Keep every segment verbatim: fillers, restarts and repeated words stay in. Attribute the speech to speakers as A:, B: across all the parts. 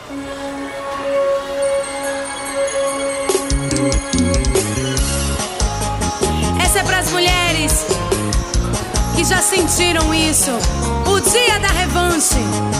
A: Essa é pras mulheres que já sentiram isso. O dia da revanche.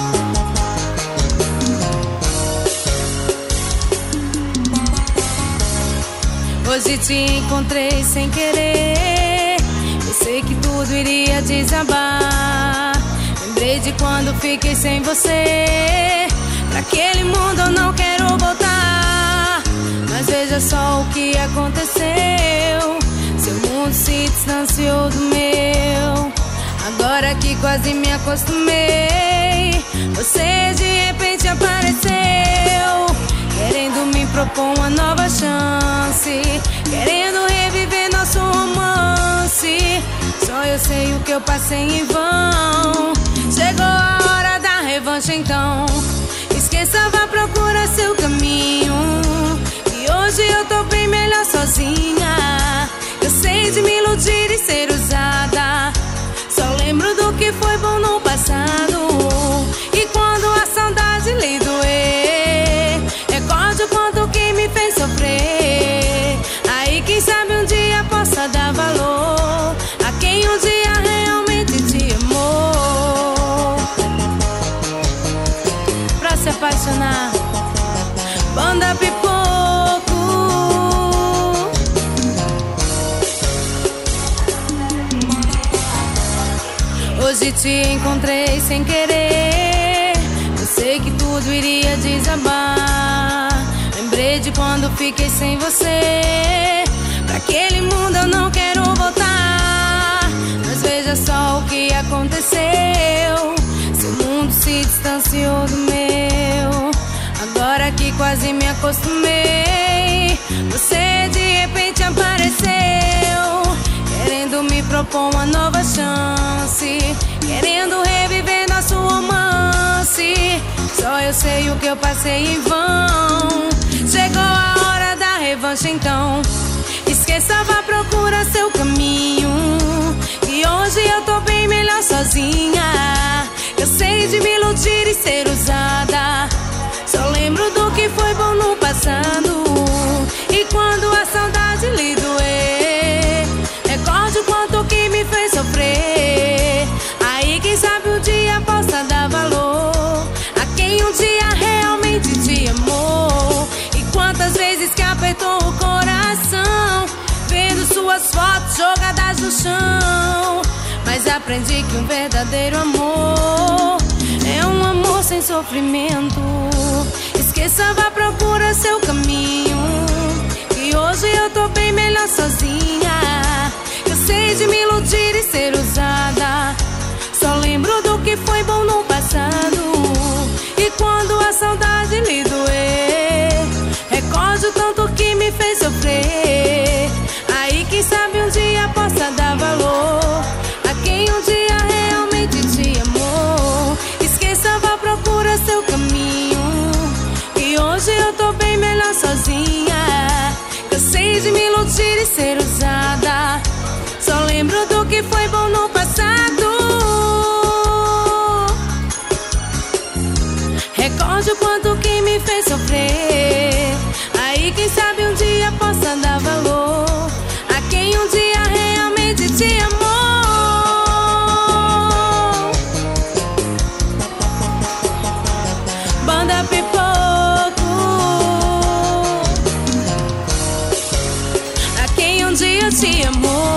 A: Hoje te encontrei sem querer. Eu sei que tudo iria desabar. Lembrei de quando fiquei sem você. Pra aquele mundo eu não quero voltar. Mas veja só o que aconteceu. Seu mundo se distanciou do meu. Agora que quase me acostumei, você de repente apareceu, querendo me propor uma nova chance, querendo reviver nosso romance. Só eu sei o que eu passei em vão. Chegou a hora da revanche então. Esqueça, vá procurar seu caminho. E hoje eu tô bem melhor sozinha. Cansei de me iludir e ser usada. Só lembro do que foi bom no passado. E quando a saudade lhe doer, recorde o quanto que me fez sofrer. Aí quem sabe um dia possa dar valor a quem um dia realmente te amou. Pra se apaixonar, Banda Pipoco. Hoje te encontrei sem querer. Eu sei que tudo iria desabar. Lembrei de quando fiquei sem você. Pra aquele mundo eu não quero voltar. Mas veja só o que aconteceu. Seu mundo se distanciou do meu. Agora que quase me acostumei, você de repente apareceu, querendo me propor uma nova chance, querendo reviver nosso romance. Só eu sei o que eu passei em vão. Chegou a hora da revanche então. Esqueça, vá procurar seu caminho. E hoje eu tô bem melhor sozinha. Cansei de me iludir e ser usada. Só lembro do que foi bom no passado. E quando a saudade lhe doer, recorde o quanto que me fez sofrer. Aí quem sabe um dia possa dar valor a quem um dia realmente te amou. E quantas vezes que apertou o coração, vendo suas fotos jogadas no chão. Mas aprendi que um verdadeiro amor é um amor sem sofrimento. Esqueça, vá procurar seu caminho. E hoje eu tô bem melhor sozinha. Cansei de me iludir e ser usada. Só lembro do que foi bom no passado. E quando a saudade lhe doer, recorde o tanto que me fez sofrer. Aí quem sabe um dia possa dar valor a quem um dia realmente te amou. Esqueça, vá procurar seu caminho. E hoje eu tô bem melhor sozinha. Cansei de me iludir e ser usada. Só lembro do que foi bom no passado. Recorde o quanto que me fez sofrer. Aí quem sabe um dia possa dar valor a quem um dia realmente te amou. Banda Pipoco, a quem um dia te amou.